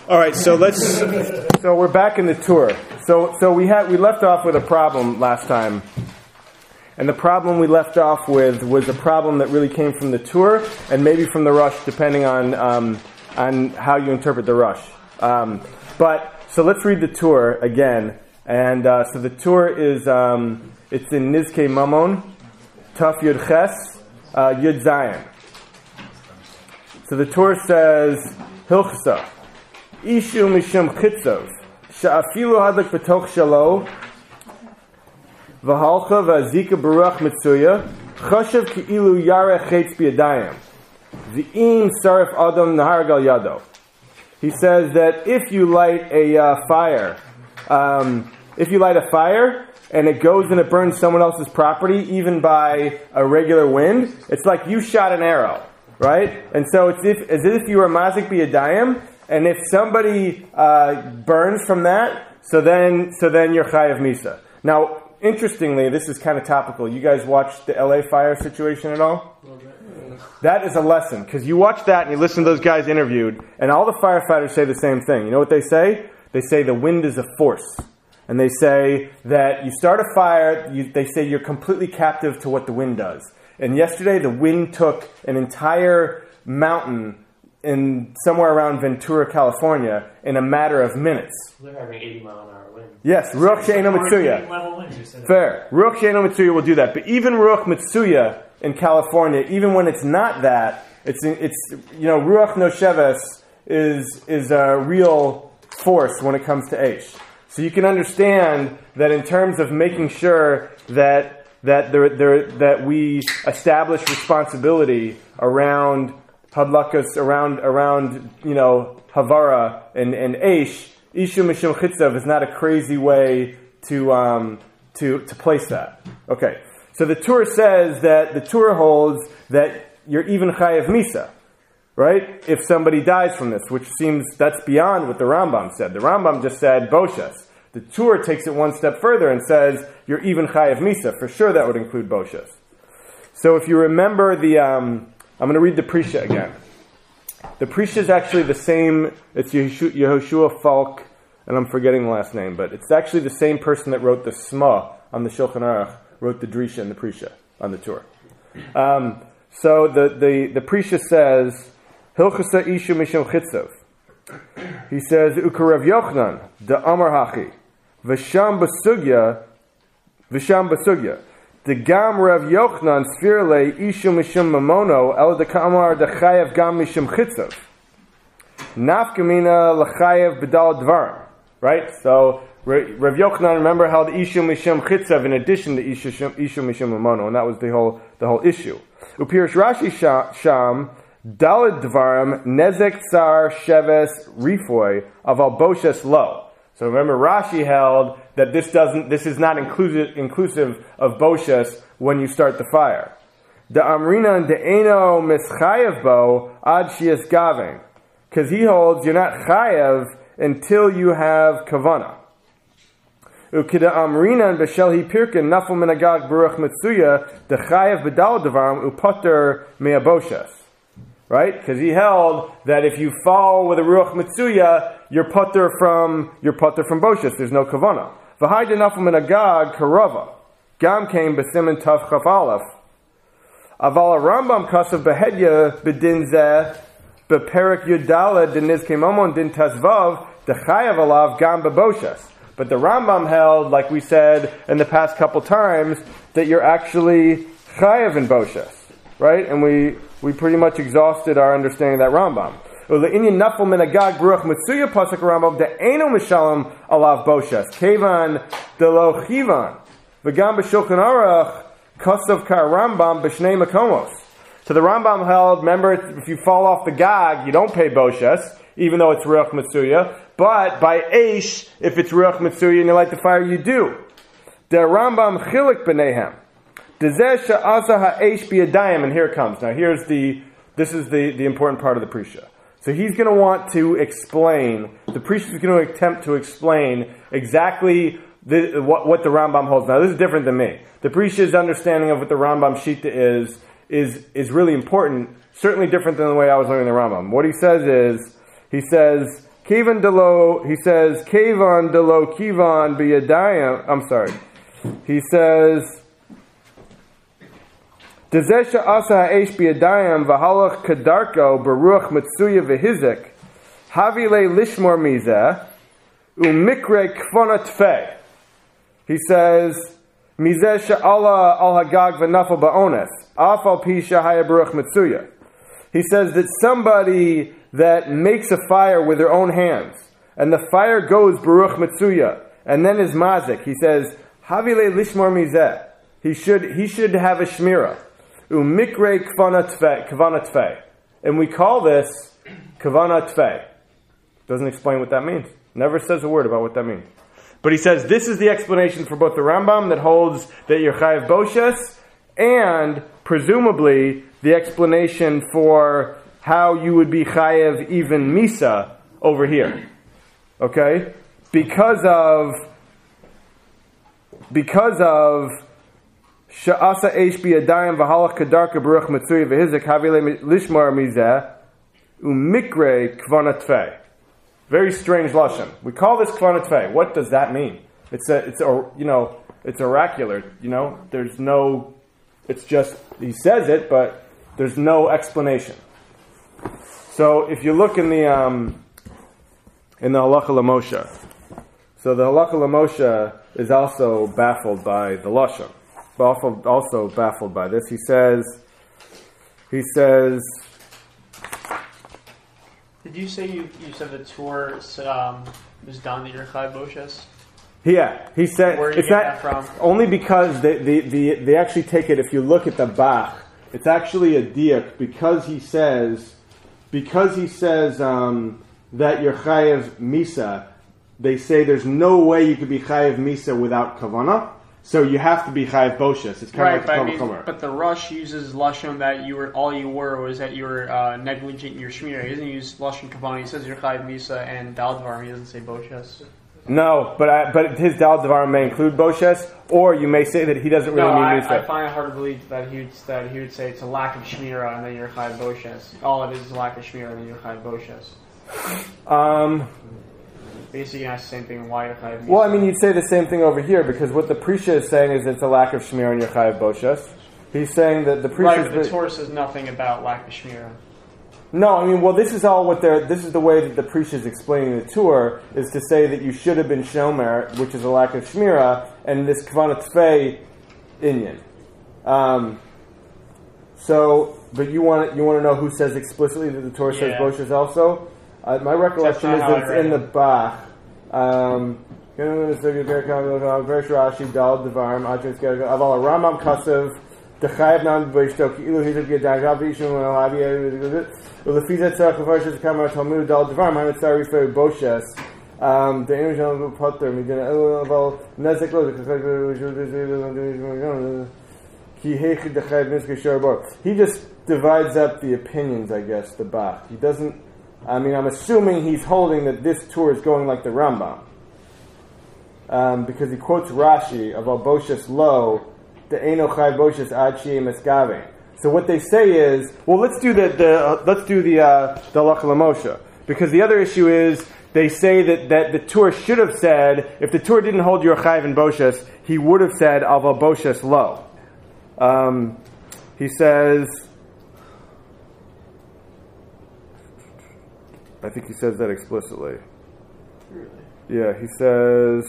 All right, so we're back in the tour. So we left off with a problem last time. And the problem we left off with was a problem that really came from the tour and maybe from the Rush, depending on how you interpret the Rush. So let's read the tour again. And so the tour is it's in Nizkei Mamon, Taf Yud Ches, Yud Zayin. So the tour says Hilchsa Ishu Mishum Chitzov Sha'afilu Hadlik B'toch Shalo V'halcha v'azika baruch mitzuya chashav ki'ilu yarech chetz b'yadayim v'im sarif adam nahar gal yado. He says that if you light a fire and it goes and it burns someone else's property, even by a regular wind, it's like you shot an arrow, right? And so it's as if you were mazik b'yadayim, and if somebody burns from that, so then you're chayav misa. Now, interestingly, this is kind of topical. You guys watched the LA fire situation at all? That is a lesson, because you watch that and you listen to those guys interviewed, and all the firefighters say the same thing. You know what they say? They say the wind is a force. And they say that you start a fire, they say you're completely captive to what the wind does. And yesterday the wind took an entire mountain in somewhere around Ventura, California, in a matter of minutes. They're having 80-mile-an-hour wind. Yes, Ruach She'eino Mitzuya. Fair. Ruach She'eino Mitzuya will do that. But even Ruach Mitzuya in California, even when it's not that, it's Ruach Nosheves is a real force when it comes to Eish. So you can understand that in terms of making sure that we establish responsibility around Hadlakas, around Havara and Eish, Ishu Mishum Chitzav is not a crazy way to place that. Okay, so the Torah says that the Torah holds that you're even chayav misa, right? If somebody dies from this, which seems that's beyond what the Rambam said. The Rambam just said boshes. The Torah takes it one step further and says you're even chayav misa. For sure, that would include boshes. So if you remember I'm going to read the Prisha again. The Prisha is actually the same. It's Yehoshua Falk, and I'm forgetting the last name, but it's actually the same person that wrote the Sma on the Shulchan Aruch, wrote the Drisha and the Prisha on the Torah. So the Prisha says, Hilchasa Ishu Mishum Chitzov. He says, Ukarav Yochanan, the Amar Hachi, V'sham Basugya. The Gam Rav Yochanan Sfirle Ishu Mishum Mamono El de Kamar de Chayev Gam Mishum Chitzov Nafkamina Lachayev Bedal Dvarim. Right? So Rav Yochanan, remember, held Ishu Mishum Chitzov in addition to Ishu Mishum Mamono, and that was the whole issue. Upirish Rashi Sham Daled Dvarim Nezek Tsar Sheves Rifoy Aval Boshes Lo. So remember, Rashi held that this is not inclusive of boshes when you start the fire. The amrina de eno mischayev bo ad shias gavin, because he holds you're not chayev until you have kavana. Ukida amrina b'shel hi pirkin nafel minagag baruch mitzuya de chayev b'dal devarim upoter me'aboshes. Right? Because he held that if you fall with a ruach mitzuya, you're potter from boshes. There's no kavana. V'hai denafel minagag karava. Gam came b'simen tav chaf aleph. Aval Rambam kasav behedya b'din zeh b'perik yudalad denizkei mamon din tazvav dechayav alav gam b'boshes. But the Rambam held, like we said in the past couple times, that you're actually chayav in boshes. Right? And we pretty much exhausted our understanding of that Rambam. Ule'inyan nafel minagag baruch mitzuya pasuk Rambam de'eno mishalom alav boshes kevan delo chivan v'gam b'shulchan aruch kasav kar Rambam b'shnei makomos. So the Rambam held, remember, if you fall off the gag, you don't pay boshes, even though it's ruach mitzuya. But by eish, if it's ruach mitzuya and you light the fire, you do. The Rambam chilik b'neihem. And here it comes. Now this is the important part of the Prisha. So he's going to want to explain, the Prisha is going to attempt to explain exactly what the Rambam holds. Now this is different than me. The Prisha's understanding of what the Rambam Shita is really important, certainly different than the way I was learning the Rambam. What he says is, Kivan delo, he says, Kivan delo kivan biyadayim. I'm sorry. He says, Dezesha asa ha'esh biyadayim v'halach kadarko beruach mitsuya v'hizik havile lishmor mizeh umikre kfona tfei. He says, Mizeh she'ala al hagag v'nafal ba'ones afal pi shahaya beruach mitsuya. He says that somebody that makes a fire with their own hands, and the fire goes Baruch Mitsuya, and then is mazik. He says, Havile lishmor mizeh. He should have a shmira. Umikre kavana tfei. And we call this kavana tfei. Doesn't explain what that means. Never says a word about what that means. But he says this is the explanation for both the Rambam that holds that you're chayav boshes, and presumably the explanation for how you would be chayev even misa over here. Okay? Because of sha'asa eish biyadayim v'halach kadarka baruch mitzuya v'hizik havile lishmar mizeh umikre kvana tfei. Very strange lashon. We call this kvana tfei. What does that mean? It's oracular. There's no. It's just he says it, but there's no explanation. So if you look in the Halacha L'Moshe, so the Halacha L'Moshe is also baffled by the lashon, also baffled by this. He says. Did you say you said the tour was done that you're chayav boshes? Yeah, he said where it's get not that from? Only because they actually take it. If you look at the Bach, it's actually a diak because he says that you're chayav misa. They say there's no way you could be chayav misa without kavana, so you have to be chayav boshes. It's kind of like the but the Rush uses lashon that you were negligent in your shmira. He doesn't use lashon kavana. He says you're chayav misa and dal dvarim. He doesn't say boshes. No, but his dal dvarim may include boshes, or you may say that he doesn't really mean misa. I find it hard to believe that he would say it's a lack of shmira and then you're chayav boshes. All it is a lack of shmira and then you're chayav boshes. Basically, you ask the same thing. Why you're chayav misa? Well, I mean, you'd say the same thing over here because what the Prisha is saying is it's a lack of shmira and you're chayav boshes. He's saying that the Prisha. Right, but the Torah says nothing about lack of shmira. No, I mean, well, this is all this is the way that the Prisha is explaining the tour, is to say that you should have been shomer, which is a lack of shmira, and this kavana tfei inyan. But you want to know who says explicitly that the Torah says boshes also? My recollection is that it's in the Bach. Rashi dal devarim aval Rambam kasev dechayev nan b'ishto ki'ilu hizuk yadagav v'ishum v'laviyah v'lefizet tzarach v'farshas kamar talmud dal devarim ha'netzar rifer boshes the image of the potter midina aval nezek lo ki heichid dechayev nizke sharbor. He just divides up the opinions, I guess, the Bach. He doesn't. I mean, I'm assuming he's holding that this tour is going like the Rambam. Because he quotes Rashi of Al Boshes Lo, the Eino Chai Boshes Ad Shei Meskave. So what they say is, well, let's do the Halacha L'Moshe. Because the other issue is, they say that the tour should have said, if the tour didn't hold your Chai and Boshes, he would have said Al Boshes Lo. He says, I think he says that explicitly. Really? Yeah, he says.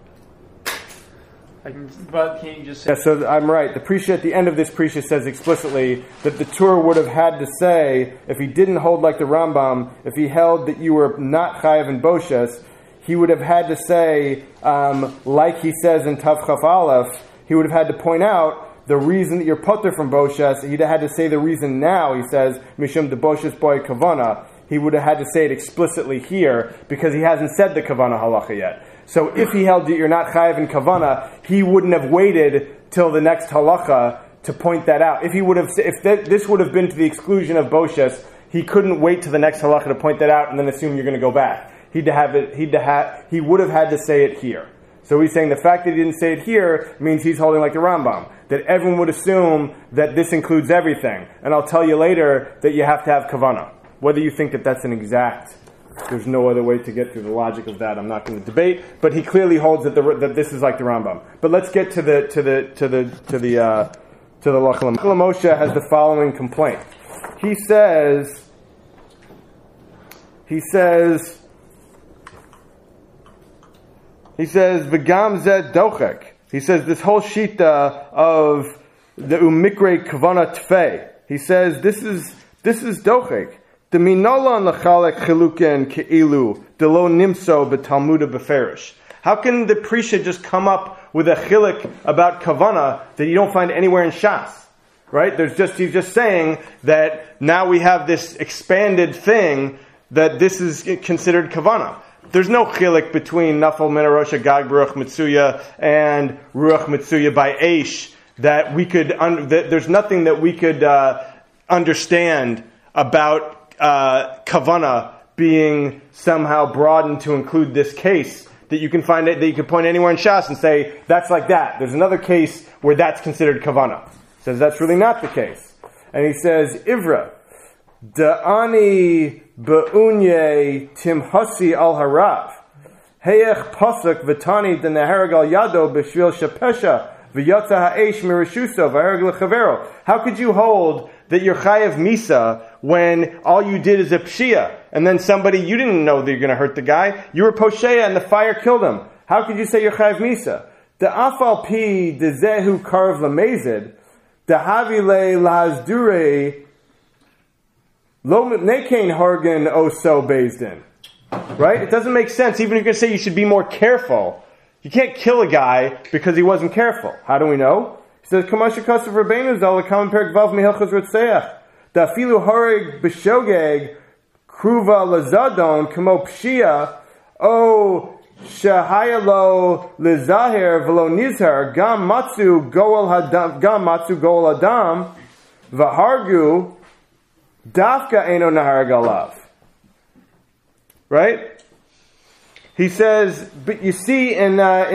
But can you just say? Yeah, so I'm right. The Prisha at the end of this Prisha says explicitly that the Torah would have had to say, if he didn't hold like the Rambam, if he held that you were not chayav and boshes, he would have had to say, like he says in Tav Chaf Aleph, he would have had to point out the reason that you're potter from boshes. He'd have had to say the reason now. He says mishum de boshes boy kavana. He would have had to say it explicitly here because he hasn't said the kavana halacha yet. So if he held that you're not chayav in kavana, he wouldn't have waited till the next halacha to point that out. If he would have, this would have been to the exclusion of boshes, he couldn't wait till the next halacha to point that out and then assume you're going to go back. He would have had to say it here. So he's saying the fact that he didn't say it here means he's holding like the Rambam, that everyone would assume that this includes everything. And I'll tell you later that you have to have kavana. Whether you think that that's an exact There's no other way to get through the logic of that. I'm not going to debate, but he clearly holds that that this is like the Rambam. But let's get to the Lachlan. Moshe has the following complaint. He says, V'gam zed dochek. He says this whole shita of the umikre kavana tfei. He says this is dochek. The minolan lachalek chiluken keilu delo nimso betalmuda beferish. How can the Prisha just come up with a chilik about kavana that you don't find anywhere in Shas? Right? He's just saying that now we have this expanded thing that this is considered kavana. There's no chilik between Nafal Min HaRosha Gag Ruach Mitsuya and Ruach Mitsuya by Eish that we could. There's nothing that we could understand about kavana being somehow broadened to include this case that you can find that you can point anywhere in Shas and say that's like that. There's another case where that's considered kavana. He says that's really not the case, and he says Ivra Da'ani Be'unye Timhasi al Harav Heyech Pasuk V'tani D'Neharag al Yado B'Shvil Shepesha V'yotza Ha'esh Mirishuso V'Harag L'Chavero. How could you hold that you're Chayav Misa when all you did is a Pshia and then somebody, you didn't know that you're going to hurt the guy, you were Poshea and the fire killed him? How could you say you're Chayav Misa? Da'afal Pi D'Zehu Karv L'Mezid Da'havile Lazdure Lo Nekain Hargan Oso Bezdin. Right? It doesn't make sense. Even if you're going to say you should be more careful, you can't kill a guy because he wasn't careful. How do we know? He says, Kamasha Kosav Rabbeinu Zal Kam Perk Vav Mihilchos Rotseach Dafilu Harig B'Shogeg Kruva Lazadon Kamo Pshia O Shahayalo Lizahir V'lo Nizhar Gam Matsu Goel Adam V'Hargu Dafka Eino Naharag Alav. Right? He says, but you see in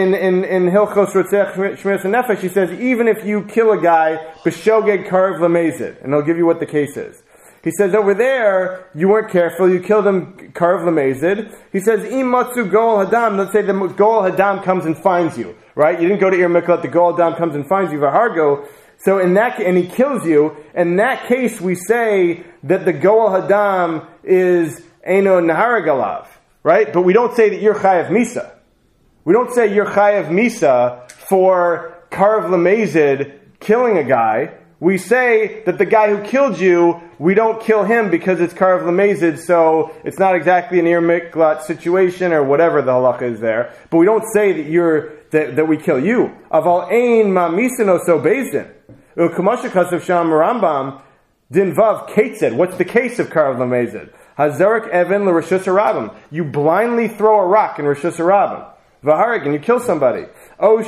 Hilchos Rotzech Shmiras HaNefesh, he says, even if you kill a guy, B'Shogeg Karv Lamezid, and he'll give you what the case is. He says, over there, you weren't careful, you killed him Karv Lamezid. He says, Im Matsu Goel Hadam, let's say the Goel Hadam comes and finds you. Right? You didn't go to Ir Miklat, the Goel Hadam comes and finds you, V'Hargo. So and he kills you. In that case, we say that the Goel Hadam is Eino Naharag Alav, right? But we don't say that you're Chayav Misa. We don't say you're Chayav Misa for Karv Lamezid killing a guy. We say that the guy who killed you, we don't kill him because it's Karv Lamezid, so it's not exactly an Ir Miklat situation or whatever the halacha is there. But we don't say that we kill you. Aval ein ma misano so bezdin. U'kamasha kasav sham Rambam din vav ketzed. What's the case of Karv Lamezid? Hazarik Evan l'Rishus Harabim. You blindly throw a rock in Rishus Harabim. V'harig, and you kill somebody. O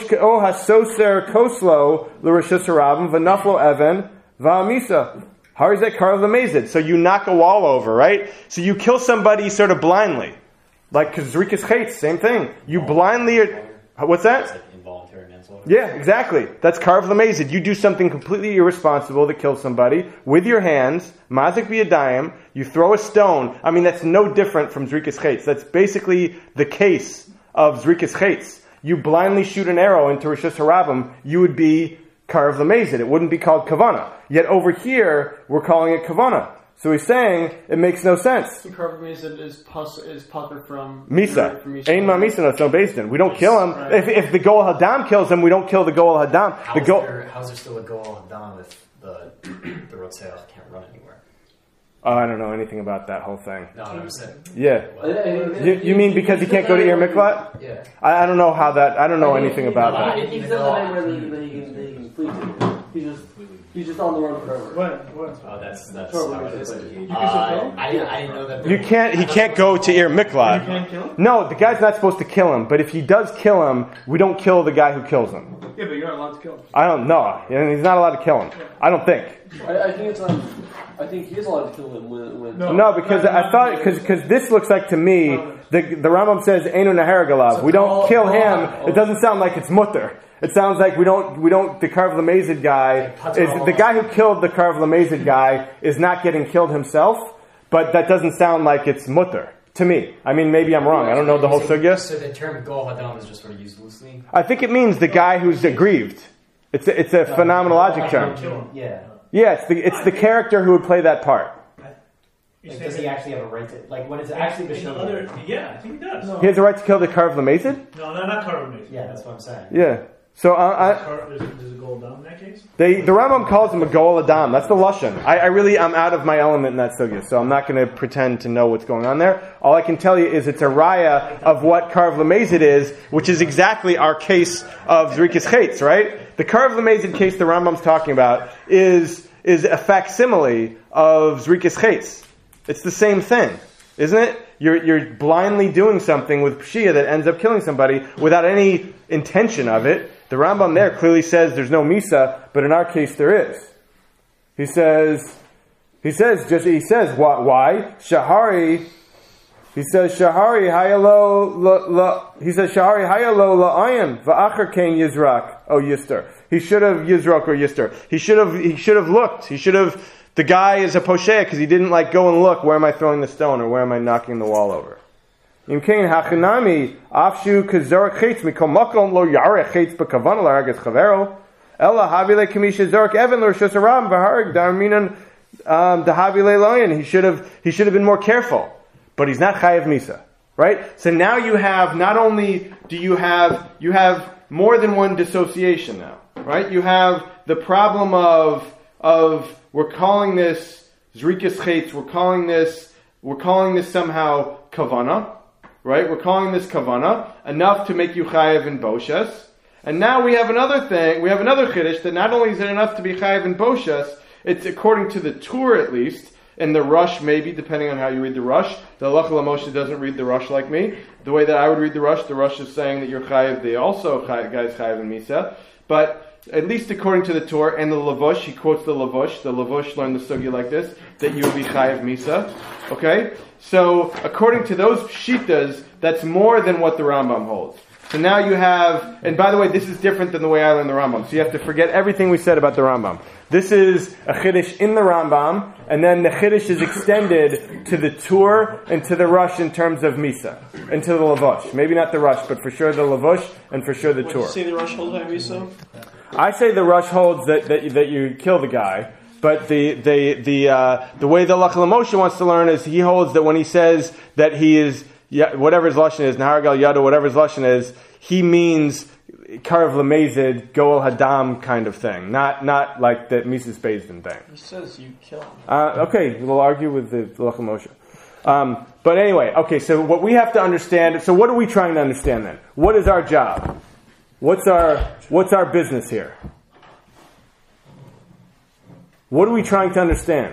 hasoser koslo l'Rishus Harabim v'naflo Evan v'amisa. Harizek Karv Lamezid. So you knock a wall over, right? So you kill somebody sort of blindly. Like Zrikas Chetz, same thing. You blindly... What's that? It's like involuntary manslaughter. Yeah, exactly. That's Karv Lamezid. You do something completely irresponsible to kill somebody with your hands, mazik b'yadayim, you throw a stone. I mean, that's no different from Zrikas Chetz. That's basically the case of Zrikas Chetz. You blindly shoot an arrow into Rishus Harabim, you would be Karv Lamezid. It wouldn't be called Kavana. Yet over here, we're calling it Kavana. So he's saying it makes no sense. The Karv Lamezid is putter from Misa. Ein ma Misa, no, it's no based in. We don't kill him. Right. If the Goel Hadam kills him, we don't kill the Goel Hadam. How's there still a Goel Hadam if the Rotzeach can't run anywhere? Oh, I don't know anything about that whole thing. No, I'm saying. Yeah. You mean because he can't go to Ir Miklat? Yeah. I don't know how that. I don't know anything about that. If he doesn't know where he can flee to, he's just on the run forever. What? Oh, that's how it is. You can still kill him? I didn't know that. You can't. He can't go to Ir Miklat. You can't kill him? No, the guy's not supposed to kill him. But if he does kill him, we don't kill the guy who kills him. Yeah, but you're not allowed to kill him. I don't know. He's not allowed to kill him. I don't think. I think it's I think he is allowed to kill him when No, because I thought because this looks like to me the Rambam says Eino Naharag Alav. We don't kill him. It doesn't sound like it's mutter. It sounds like we don't the Karv Lamezid guy is the guy who killed the Karv Lamezid guy is not getting killed himself, but that doesn't sound like it's mutter To me. I mean, maybe I'm wrong. I don't know the whole sugya. So the term Goel Hadam is just sort of used loosely? I think it means the guy who's aggrieved. It's a phenomenologic term. Yeah. Yeah, it's the character who would play that part. Like, does he actually have a right to, like, when it's actually the show? Yeah, I think he does. He has a right to kill the Karv Lamezid? No, not carbon. Yeah, that's what I'm saying. Yeah. So There's a gold down in that case? the Rambam calls him a Goel Adam. That's the Lashon. I'm out of my element in that sugya, so I'm not going to pretend to know what's going on there. All I can tell you is it's a raya of what Karv Lamezid is, which is exactly our case of Zrikas Chetz, right? The Karv Lamezid case the Rambam's talking about is a facsimile of Zrikas Chetz. It's the same thing, isn't it? You're blindly doing something with Pshia that ends up killing somebody without any intention of it. The Rambam there clearly says there's no Misa, but in our case there is. He says, why? Shahari, he says, Shahari hayalo la'ayim, va'achar kein yizrak, oh Yister. He should have Yizrak or Yister. He should have looked. The guy is a poshea because he didn't go and look, where am I throwing the stone or where am I knocking the wall over? Im kein hachanami afshu kazorek chetz mikom makom lo yarech chetz b'kavana l'hargas chavero ella havile kamisha zorek even l'rishos haram v'harg darminan dahavile loyin. He should have been more careful, but he's not chayav misa, right? So now you have not only do you have more than one dissociation now, right? You have the problem of we're calling this zrikas chetz, we're calling this somehow kavana. Right? We're calling this kavana, enough to make you chayav in boshes. And now we have another chiddush, that not only is it enough to be chayav in boshes, it's according to the Tur at least, and the Rush maybe, depending on how you read the Rush. The Halacha L'Moshe doesn't read the Rush like me. The way that I would read the Rush is saying that you're chayav, they also guys chayav in Misa. But at least according to the Tur and the Lavush, he quotes the Lavush learned the sugya like this, that you would be chayav Misa. Okay? So, according to those shitas, that's more than what the Rambam holds. So now you have, and by the way, this is different than the way I learned the Rambam. So you have to forget everything we said about the Rambam. This is a chiddush in the Rambam, and then the chiddush is extended to the Tur and to the Rush in terms of Misa, and to the Lavush. Maybe not the Rush, but for sure the Lavush, and for sure the Tur. What, you say the Rush holds by Misa? I say the Rush holds that you kill the guy. But the way the Halacha L'Moshe wants to learn is he holds that when he says that he is, whatever his lashon is, Nahargal Yado, whatever his lashon is, he means Karv Lamezid, Goel Hadam kind of thing, not like the Mises Bezdin thing. He says you kill him. Okay, we'll argue with the Halacha L'Moshe. But anyway, okay, so what we have to understand, so what are we trying to understand then? What is our job? What's our business here? What are we trying to understand?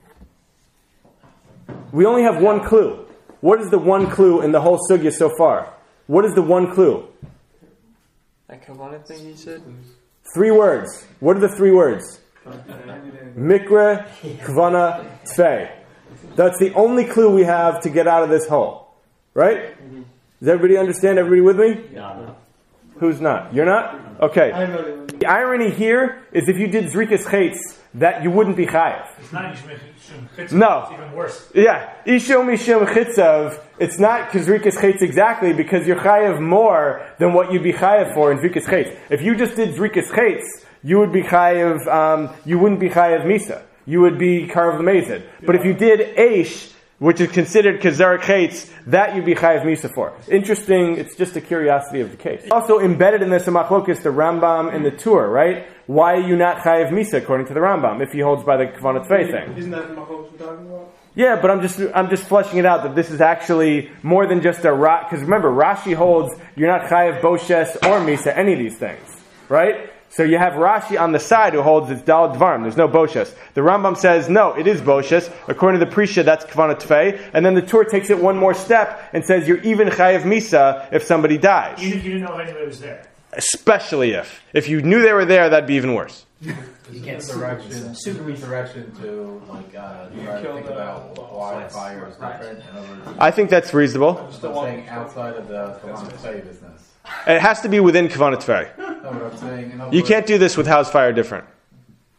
We only have one clue. What is the one clue in the whole sugya so far? What is the one clue? That Kavanah thing he said? 3 words. What are the 3 words? Mikra, Kvana, Tfei. That's the only clue we have to get out of this hole. Right? Does everybody understand? Everybody with me? No. Who's not? You're not? Okay. The irony here is if you did Zrikas Chetz, that you wouldn't be chayav. It's not Yishmishim Chitzav. No. It's even worse. Yeah. Ishom Mishim Chitzav, it's not Zrikas Chetz exactly because you're chayav more than what you'd be chayav for in Zrikas Chetz. If you just did Zrikas Chetz, you would be chayav, you wouldn't be chayav Misa. You would be Karv Lamezid. But if you did Eish, which is considered Kazar Chetz, that you'd be Chayav Misa for. Interesting, it's just a curiosity of the case. Also embedded in this Machlokes, the Rambam and the Tur, right? Why are you not Chayav Misa according to the Rambam, if he holds by the Kavanah Tfei thing? Isn't that the Machlokes we're talking about? Yeah, but I'm just fleshing it out that this is actually more than just a because remember, Rashi holds you're not Chayav Boshes or Misa, any of these things, right? So you have Rashi on the side who holds it's Dal Dvarim. There's no Boshes. The Rambam says, no, it is Boshes. According to the Prisha, that's Kavanah Tfei. And then the Tur takes it one more step and says, you're even Chayav Misa if somebody dies. You didn't know if anybody was there. Especially if you knew they were there, that'd be even worse. You can't direction to try to think about why fire is different. I think that's reasonable. I'm saying outside of the Kavanah Tfei business. It has to be within Kavanah Tfei. No, but I'm saying, You can't do this with how's fire different.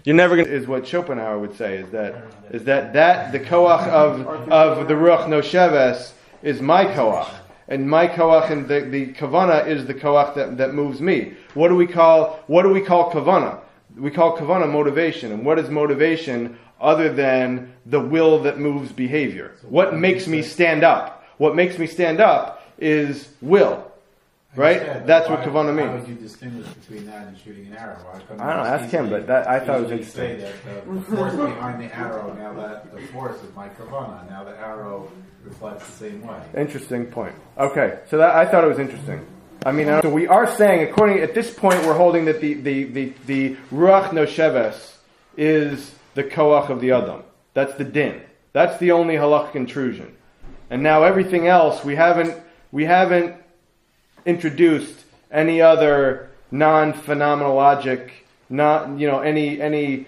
You're never going to, is what Schopenhauer would say, is that the koach of the Ruach Nosheves is my koach. And my koach and the kavana is the koach that moves me. What do we call kavana? We call kavana motivation. And what is motivation other than the will that moves behavior? What makes me stand up? What makes me stand up is will. Right? That's what kavana means. How would you distinguish between that and shooting an arrow? I don't know, ask him, but I thought it was interesting. Say that the force behind the arrow, now that the force is my kavana, now the arrow reflects the same way. Interesting point. Okay, so I thought it was interesting. I mean, so we are saying, at this point, we're holding that the Ruach Nosheves is the koach of the Adam. That's the din. That's the only halachic intrusion. And now everything else, we haven't introduced any other non-phenomenologic, any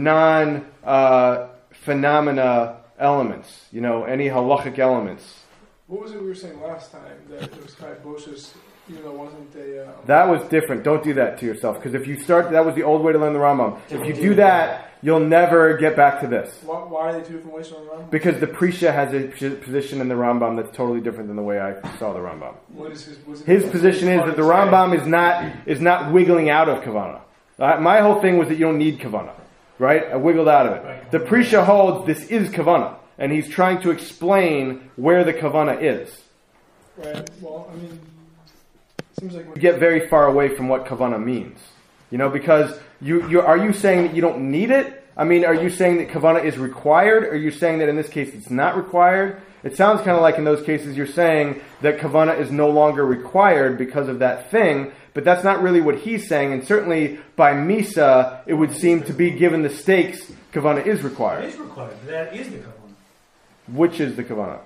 non-phenomena elements, any halachic elements. What was it we were saying last time, that it was Chai Boshes, even though it wasn't a... That was different. Don't do that to yourself, because if you start, that was the old way to learn the Rambam. If you do that, you'll never get back to this. Why are they two different ways from the Rambam? Because the Prisha has a position in the Rambam that's totally different than the way I saw the Rambam. What is his position is that the Rambam is not wiggling out of Kavanah. My whole thing was that you don't need Kavanah. Right? I wiggled out of it. The Prisha holds this is Kavanah. And he's trying to explain where the Kavanah is. Right. Well, I mean, it seems like... You get very far away from what Kavanah means. Because are you saying that you don't need it? I mean, are you saying that Kavanah is required? Or are you saying that in this case it's not required? It sounds kind of like in those cases you're saying that Kavanah is no longer required because of that thing, but that's not really what he's saying, and certainly by Misa, it would seem to be, given the stakes, Kavanah is required. It is required. That is the Kavanah. Which is the Kavanah?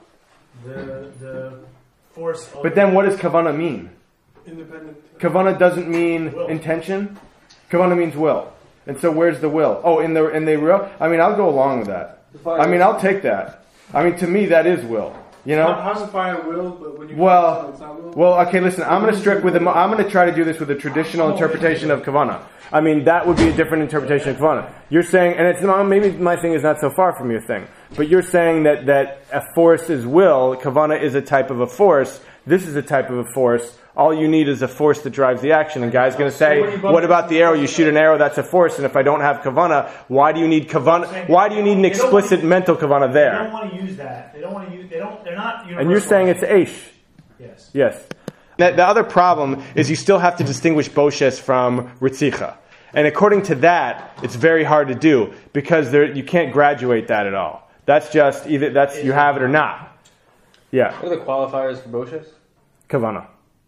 The force of... But then what does Kavanah mean? Independent. Kavanah doesn't mean will. Intention. Kavanah means will. And so where's the will? Oh, in the real? I mean, I'll go along with that. I mean, I'll take that. I mean, to me, that is will. How's the fire will, but when you it's not will? Well, okay, listen, I'm going to try to do this with a traditional interpretation of Kavanah. I mean, that would be a different interpretation of Kavanah. You're saying, and it's maybe my thing is not so far from your thing, but you're saying that a force is will, Kavanah is a type of a force, this is a type of a force, all you need is a force that drives the action. And guy's going to say, what about the arrow? You shoot an arrow, that's a force, and if I don't have Kavanah, why do you need Kavanah? Why do you need an explicit mental Kavanah there? They don't want to use that. They're not universal. And you're saying it's Aish. Yes. The other problem is you still have to distinguish Boshes from Ritzicha. And according to that, it's very hard to do, because you can't graduate that at all. That's just, either you have it or not. Yeah. What are the qualifiers for Boshes? Kavanah.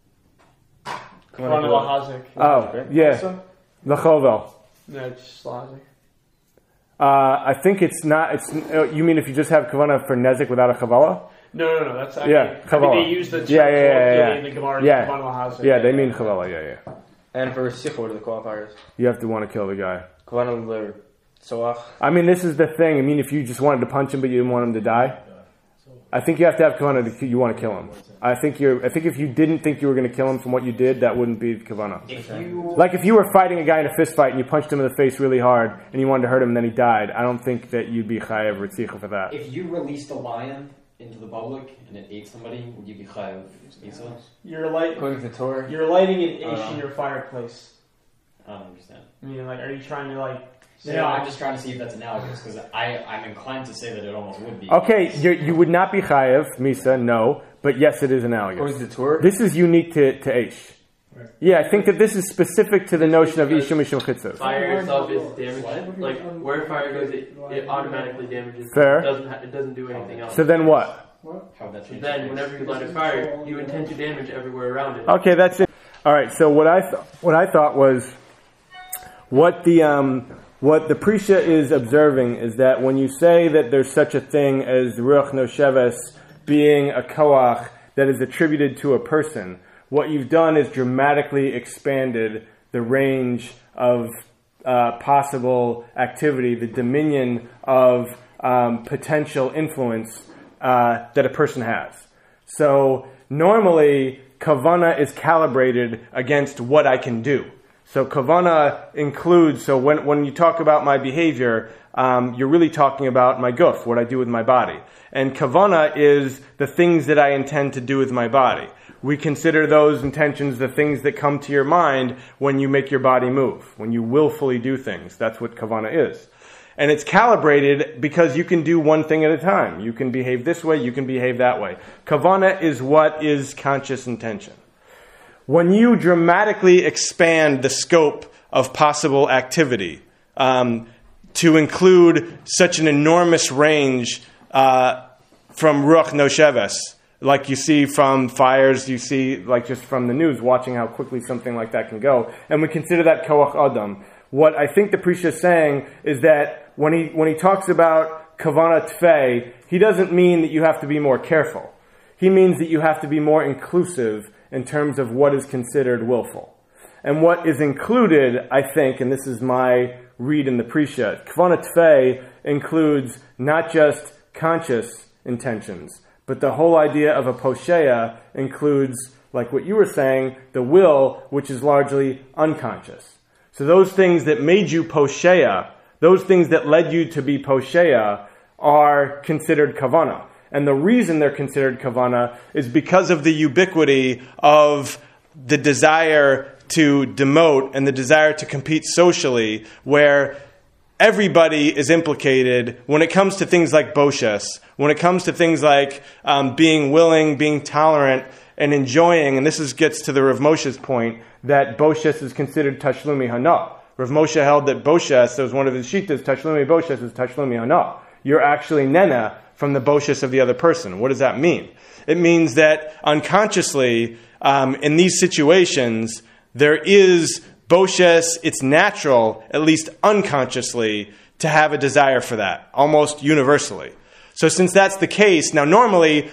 Kavanah lahazik. Oh, yeah. Lachovel. No, just lahazik. I think it's not. You mean if you just have Kavanah for Nezik without a Chavala? No. That's actually, I think they use the term in the Gemara. Kavanah lahazik. Yeah, they mean Chavala. Yeah. And for Sikha, what are the qualifiers? You have to want to kill the guy. Kavanah l'soach. I mean, this is the thing. I mean, if you just wanted to punch him but you didn't want him to die, I think you have to have Kavanah you want to kill him. I think if you didn't think you were going to kill him from what you did, that wouldn't be Kavanah. Like if you were fighting a guy in a fist fight and you punched him in the face really hard and you wanted to hurt him and then he died, I don't think that you'd be chayav ritzicha for that. If you released a lion into the public and it ate somebody, would you be chayav mitzvah? You're lighting an ish in your fireplace. I don't understand. I mean, like, are you trying to I'm just trying to see if that's analogous, because I'm inclined to say that it almost would be. Okay, you would not be chayav misa, no, but yes, it is analogous. This is unique to Aish. Right. Yeah, I think that this is specific to the notion of Ishum Mishum Chitzos. Fire itself is damaged. Like, where fire goes, it automatically damages. Fair. It doesn't do anything else. So then what? Then, whenever you light a fire, you intend to damage everywhere around it. Okay, that's it. All right, so what I thought was what the Prisha is observing is that when you say that there's such a thing as Ruach Nosheves being a koach that is attributed to a person, what you've done is dramatically expanded the range of possible activity, the dominion of potential influence that a person has. So normally, Kavanah is calibrated against what I can do. So kavana includes, so when you talk about my behavior, you're really talking about my guf, what I do with my body. And kavana is the things that I intend to do with my body. We consider those intentions the things that come to your mind when you make your body move, when you willfully do things. That's what kavana is. And it's calibrated because you can do one thing at a time. You can behave this way, you can behave that way. Kavana is what is conscious intention. When you dramatically expand the scope of possible activity to include such an enormous range from Ruach Nosheves, like you see from fires, you see like just from the news, watching how quickly something like that can go, and we consider that Koach Adam. What I think the Prisha is saying is that when he talks about Kavana Tfei, he doesn't mean that you have to be more careful. He means that you have to be more inclusive in terms of what is considered willful. And what is included, I think, and this is my read in the Prisha, Kavana Tfei includes not just conscious intentions, but the whole idea of a posheya includes, like what you were saying, the will, which is largely unconscious. So those things that made you posheya, those things that led you to be posheya, are considered kavana. And the reason they're considered kavana is because of the ubiquity of the desire to demote and the desire to compete socially, where everybody is implicated when it comes to things like boshes, when it comes to things like being willing, being tolerant, and enjoying. And this gets to the Rav Moshe's point that boshes is considered tashlumi hana. Rav Moshe held that boshes, that was one of his shittas, tashlumi boshes is tashlumi hana. You're actually nena from the boshes of the other person. What does that mean? It means that unconsciously, in these situations, there is boshes, it's natural, at least unconsciously, to have a desire for that, almost universally. So since that's the case, now normally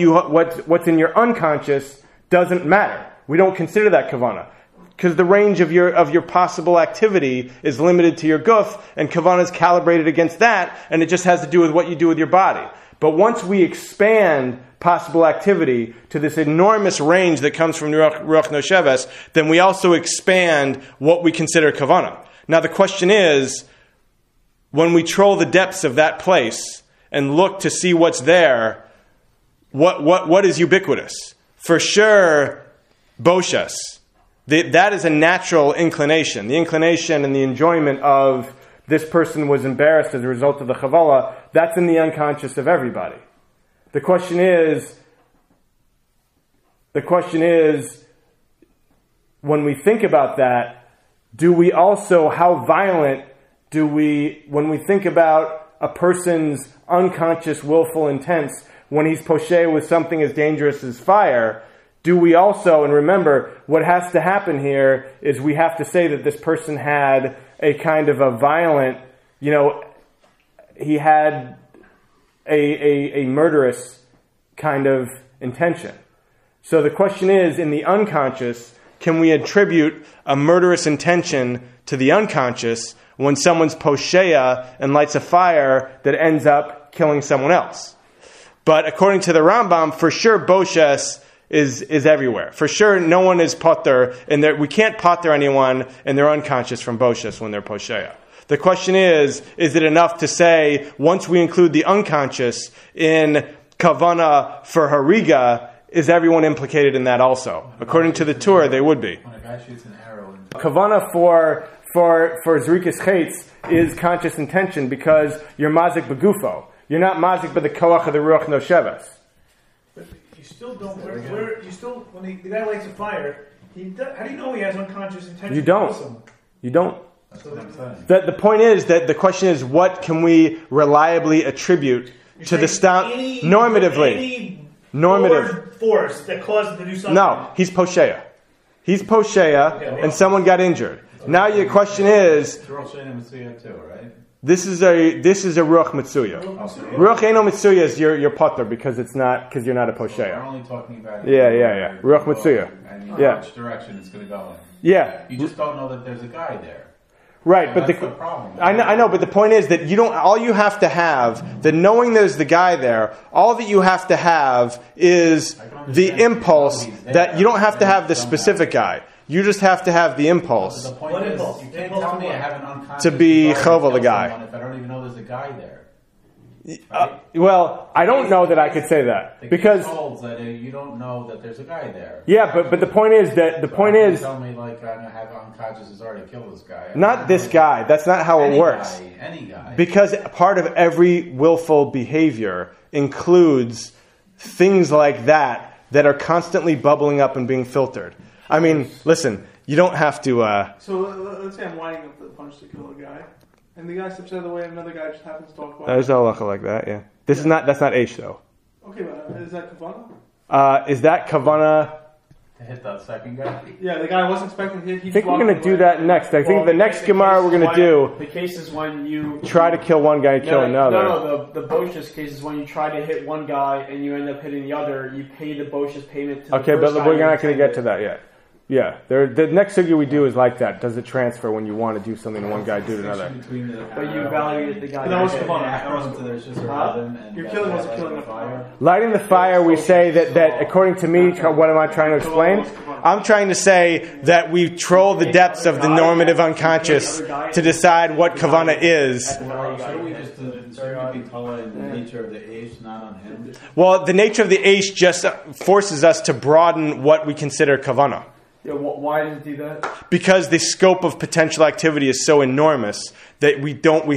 what's in your unconscious doesn't matter. We don't consider that kavana, because the range of your possible activity is limited to your guf, and kavana is calibrated against that, and it just has to do with what you do with your body. But once we expand possible activity to this enormous range that comes from Ruach Nosheves, then we also expand what we consider kavana. Now the question is, when we troll the depths of that place and look to see what's there, what is ubiquitous? For sure, boshes. That is a natural inclination. The inclination and the enjoyment of this person was embarrassed as a result of the chavala, that's in the unconscious of everybody. The question is, when we think about that, do we also, how violent do we, when we think about a person's unconscious willful intents, when he's poshe with something as dangerous as fire, do we also, and remember, what has to happen here is we have to say that this person had a kind of a violent, he had a murderous kind of intention. So the question is, in the unconscious, can we attribute a murderous intention to the unconscious when someone's posheya and lights a fire that ends up killing someone else? But according to the Rambam, for sure, boshes is everywhere. For sure, no one is potter, and we can't potter anyone and they're unconscious from boshes when they're posheya. The question is it enough to say, once we include the unconscious in kavana for hariga, is everyone implicated in that also? According to the Torah, they would be. When a guy shoots an arrow in Kavana for zrikas chetz is conscious intention because you're mazik begufo. You're not mazik by the koach of the ruach nosheves. But you still don't. When the guy lights a fire, how do you know he has unconscious intention? You don't. You don't. That's what I'm saying. The point is that the question is, what can we reliably attribute to the normatively? Normative force that caused him to do something. No, he's posheya. He's posheya, and someone got injured. Now your question is, It's Rosh Hashanah Mitzuya too, right? this is a ruach mitzuya. Ruach eino mitzuya is your potter because you're not a We're posheya. only talking about Yeah. Ruach Mitzuya. And you know Yeah. which direction it's going to go in. Yeah, You just don't know that there's a guy there. right. But That's the problem. I know, but the point is that you don't. All you have to have, that knowing there's the guy there, all that you have to have is the impulse. That you don't have to have the specific guy. You just have to have the impulse The point What is, impulse? you can't Impulse tell to me I what? have an unconscious to be desire to chovel the kill guy. someone if I don't even know there's a guy there. Well, I don't know that I could say that The because case holds that you don't know that there's a guy there. yeah, but the point is that the So point how can you is tell me like I have unconscious desire to kill this guy. not this guy. That's not how it works. Any guy. Because part of every willful behavior includes things like that are constantly bubbling up and being filtered. I mean, listen, you don't have to. So let's say I'm lining up the punch to kill a guy, and the guy steps out of the way, and another guy just happens to walk by. There's no halacha like that. Yeah, that's not Aish though. Okay, but is that kavana? Is that kavana? To hit that second guy. Yeah, the guy wasn't expecting to hit. I think we're going to do that next. I think the next Gemara we're going to do The case is when you try to kill one guy and kill another. No, the Bosh's case is when you try to hit one guy and you end up hitting the other. You pay the Bosh's payment to the Okay, first but guy we're you not going to get to intended. that yet. Yeah, the next sugya we do is like that. Does it transfer when you want to do something to one guy, do to another? But you evaluated the guy. That was you hit. kavana. There's just a Huh? rhythm and Your killing was killing a fire. Lighting the fire, we say that according to me, what am I trying to explain? I'm trying to say that we troll the depths of the normative unconscious to decide what kavana is. Shouldn't we just be following the nature of the age, not on him? Well, the nature of the aish just forces us to broaden what we consider kavana. Yeah, why did it do that? Because the scope of potential activity is so enormous that the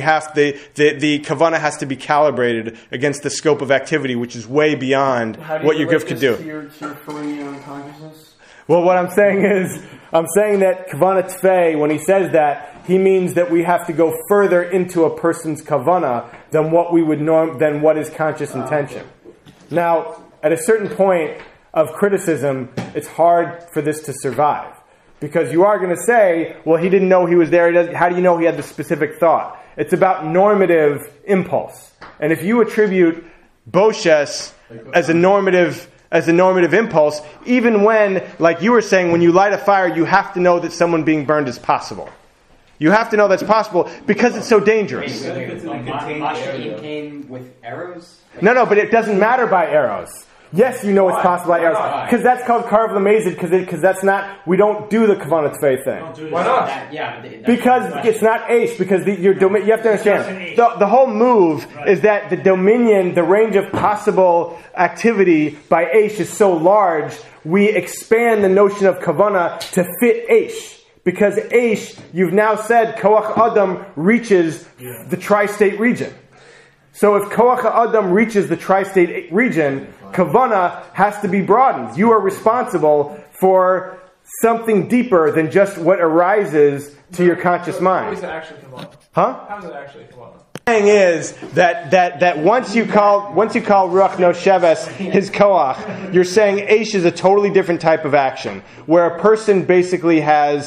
kavana has to be calibrated against the scope of activity, which is way beyond How do you what your relate gift could this do. To your Ferronian unconsciousness? Well, what I'm saying is, I'm saying that kavana tfei, when he says that, he means that we have to go further into a person's kavana than what we would than what is conscious intention. Now, at a certain point of criticism, it's hard for this to survive. Because you are going to say, well, he didn't know he was there. How do you know he had the specific thought? It's about normative impulse. And if you attribute Boshes as a normative impulse, even when, like you were saying, when you light a fire, you have to know that someone being burned is possible. You have to know that's possible because it's so dangerous. Masha'im came with arrows? No, but it doesn't matter by arrows. Yes, you know it's possible by arrows. Because that's called karv lamezid, because that's not, we don't do the kavanah tfei thing. Why not? Because it's not aish, because you have to understand, the whole move is that the dominion, the range of possible activity by aish is so large, we expand the notion of kavanah to fit aish. Because aish, you've now said, koach adam reaches the tri-state region. So if koach adam reaches the tri-state region, kavana has to be broadened. You are responsible for something deeper than just what arises to your conscious How mind. is it actually kavana? Huh? How is it actually kavana? The thing is that once you call Ruach No Sheves his koach, you're saying Aish is a totally different type of action, where a person basically has,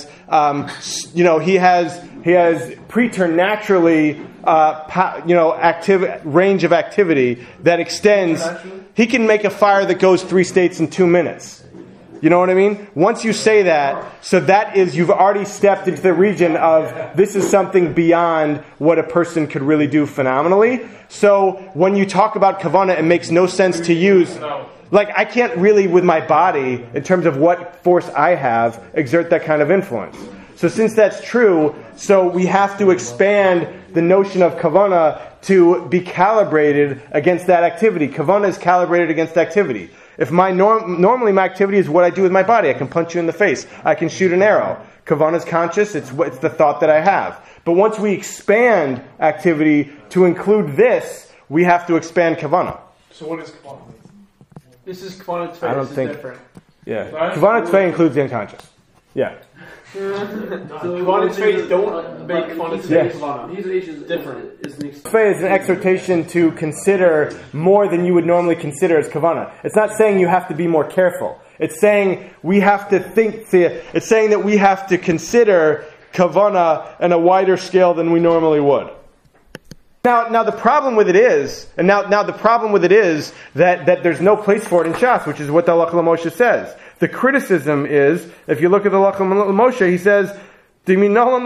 he has preternaturally, range of activity that extends. He can make a fire that goes 3 states in 2 minutes. You know what I mean? Once you say that, so that is, you've already stepped into the region of this is something beyond what a person could really do phenomenally. So when you talk about kavana, it makes no sense to use, like I can't really with my body, in terms of what force I have, exert that kind of influence. So since that's true, so we have to expand the notion of kavana to be calibrated against that activity. Kavana is calibrated against activity. If normally my activity is what I do with my body, I can punch you in the face, I can shoot an arrow. Kavana is conscious; it's the thought that I have. But once we expand activity to include this, we have to expand kavana. So what is kavana? This is Kavana Tfei. I don't This is think- different. Yeah, kavana tfei includes the unconscious. Yeah. Kavana Tfei don't make Kavana Tfei Yes. Kavana. His age is Different. Tfei is an exhortation to consider more than you would normally consider as kavana. It's not saying you have to be more careful. It's saying we have to think. It's saying that we have to consider kavana on a wider scale than we normally would. Now the problem with it is, that there's no place for it in Shas, which is what the Halakha Moshe says. The criticism is, if you look at the Halakha Moshe, he says, there's nowhere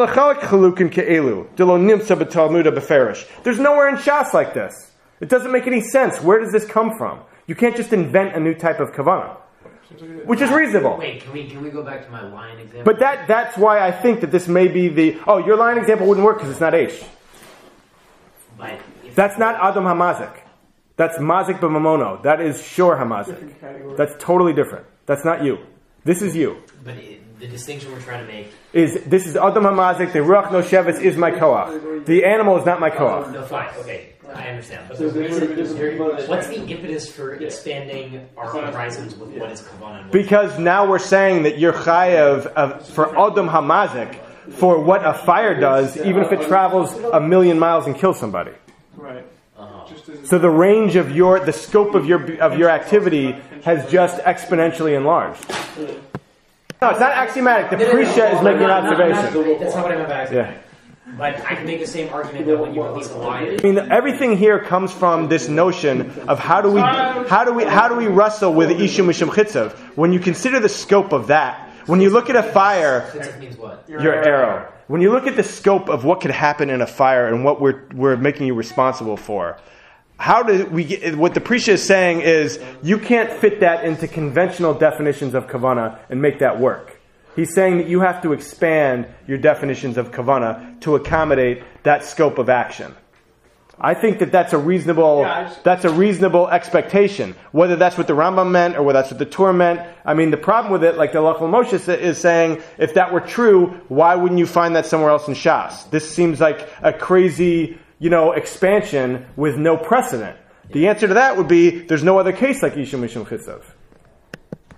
in Shas like this. It doesn't make any sense. Where does this come from? You can't just invent a new type of kavanah. which is reasonable. Wait, can we go back to my line example? But that's why I think that this may be your line example wouldn't work because it's not Aish. But if That's not Adam Hamazik. That's Mazik b'mamono. That is Shor Hamazik. Different category. That's totally different. That's not you. This is you. But the distinction we're trying to make. This is Adam Hamazik. The Ruach No Shevis is my koach. The animal is not my koach. No, fine, okay, I understand. But So the there's reason, different- what's the impetus for expanding our horizons with what is kavanah? Because now we're saying that you're chayav for Adam Hamazik for what a fire does, even if it travels 1,000,000 miles and kills somebody. Right. Just as So the range of the scope of your activity has just exponentially enlarged. No, it's not axiomatic. The Prisha is making an observation. That's not what I meant by axiomatic. Yeah. But I can make the same argument that when you release a lion. I mean, everything here comes from this notion of how do we wrestle with Ishu Mishum Chitzav. When you consider the scope of that, when you look at a fire, Chitzav means what? your arrow. When you look at the scope of what could happen in a fire and what we're making you responsible for, how do we get, what the Prisha is saying is you can't fit that into conventional definitions of kavanah and make that work. He's saying that you have to expand your definitions of kavanah to accommodate that scope of action. I think that's a reasonable expectation. Whether that's what the Rambam meant or whether that's what the Torah meant. I mean, the problem with it, like the Lachal Moshe is saying, if that were true, why wouldn't you find that somewhere else in Shas? This seems like a crazy, expansion with no precedent. The answer to that would be there's no other case like Ishu Mishum Chitzav.